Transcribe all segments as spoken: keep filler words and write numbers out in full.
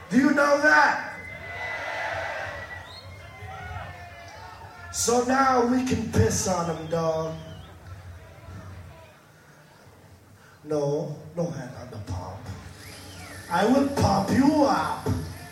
Do you know that? So now we can piss on them, dog. No, no hand on the pump. I will pump you up.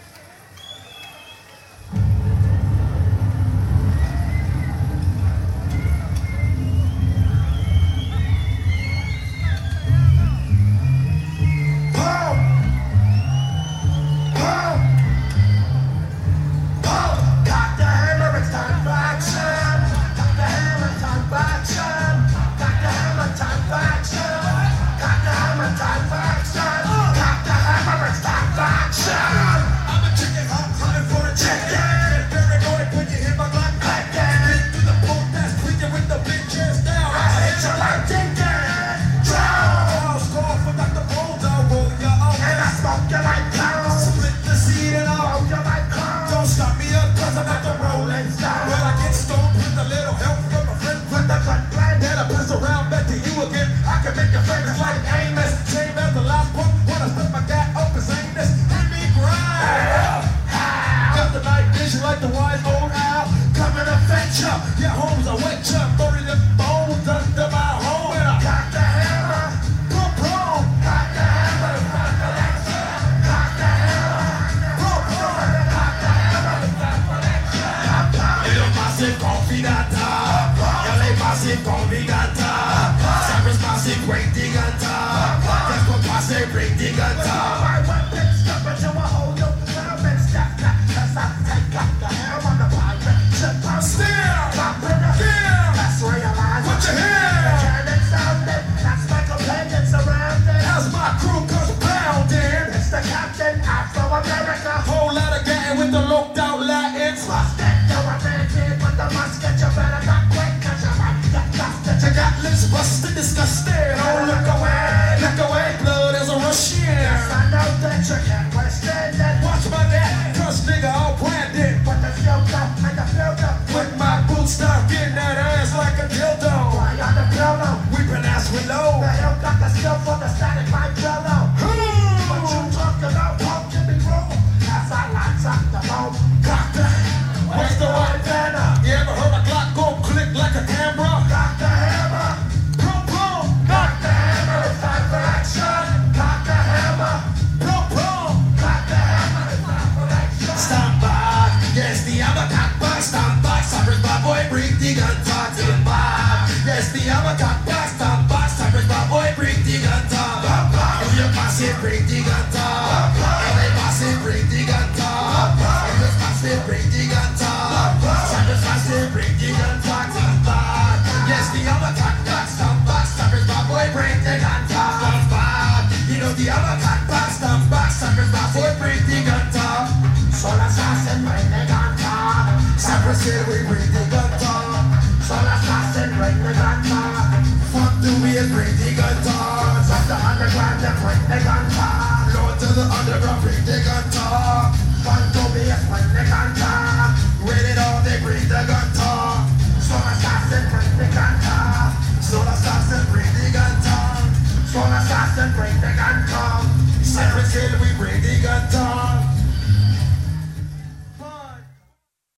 Yeah, homes, I wet you, bury them bones under my home. And I got the hammer, boom, boom. Got the hammer, got the hammer, got the hammer, boom, boom. Got the hammer, got the hammer. Io passi confidata, io lei passi confidata. Sempre passi great diganta, that's what passi great diganta. My weapon step into a hole, you now been stepped up, cause I take up the hammer on the pirate. I'm still top in the field. That's realized. Put your hand. Cannon sounding. That's my companion surrounded. As my crew comes pounding. It's the Captain Afro-America. Whole lot of getting with the looked out Latins. Lost it, you're a man kid with the musket. You better not quick, cause you might get dusted. You got lips busted, disgusted. Oh, look away, look away. Blood is a rushing. Yes, I know that you can't question it. Watch my neck, cause nigga all branded. But the field up and the field up. With my boots stuck in that ass like a dildo. Why on the pillow? Weeping ass with low. The hell got the skill for the static like pillow. What you talking about? Pump to be wrong. As I lights up the bone. Got the where's the white banner? You ever heard a clock go click like a camera? Got the hammer. Boom, boom. Got the hammer. It's time for action. Got the hammer. Boom, boom. Got the hammer. It's time for action. Stand by. Yes, the hammer got back. Stand by. Cypress my boy, bring the gun, talk to him back. Yes, the hammer got back, stand back. Cypress my boy, bring the gun, talk. If you pass it, bring the gun, talk. If they pass it, bring the gun, talk. If you pass it, bring the gun, talk. Cypress pass it, bring the gun, talk to him back. Yes, the hammer got back, stand back. Cypress my boy, bring the gun, talk. Stand back. You know the hammer got back, stand back. Cypress my boy, bring the gun, talk. Soul assassin, bring the gun, talk. Cypress here, we bring the gun, talk. Soul assassin, bring the gun, talk. Fuck do we bring the gun, talk. From the underground, they bring the gun, talk. Lord to the underground, bring the gun, talk. Fun to be bring the gun, talk. Rated all, they bring the gun, talk. Soul assassin, bring the gun, talk. Soul assassin, bring the gun, talk. Soul assassin, bring the gun, talk. Cypress here, we bring the gun, talk.